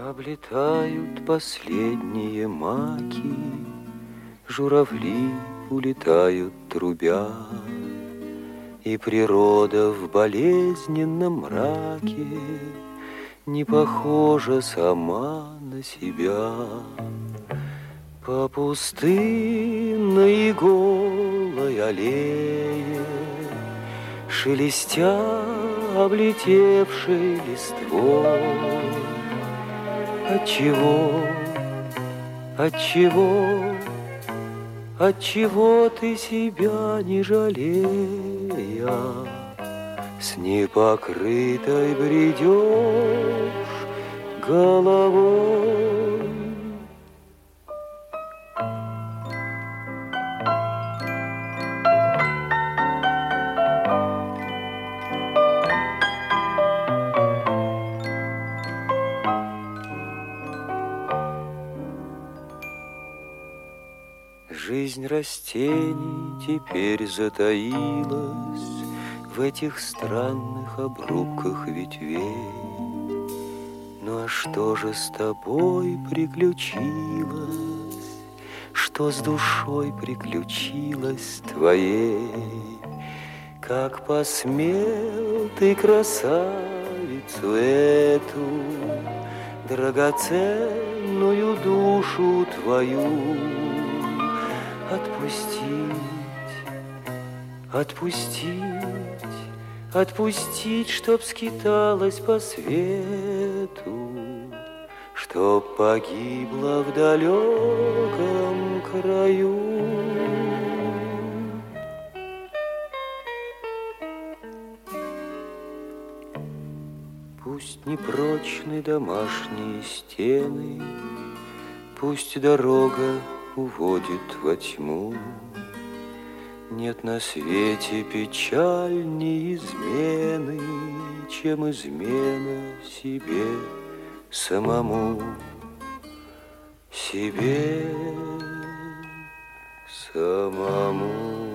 Облетают последние маки, журавли улетают трубя, и природа в болезненном мраке не похожа сама на себя. По пустынной голой аллее, шелестя облетевшей листвой, Отчего ты себя не жалея, с непокрытой бредешь головой? Жизнь растений теперь затаилась в этих странных обрубках ветвей. Ну а что же с тобой приключилось? Что с душой приключилось твоей? Как посмел ты красавицу эту, драгоценную душу твою, отпустить, чтоб скиталась по свету, чтоб погибла в далеком краю. Пусть непрочны домашние стены, пусть дорога уводит во тьму. Нет на свете печальней измены, чем измена себе самому. Себе самому.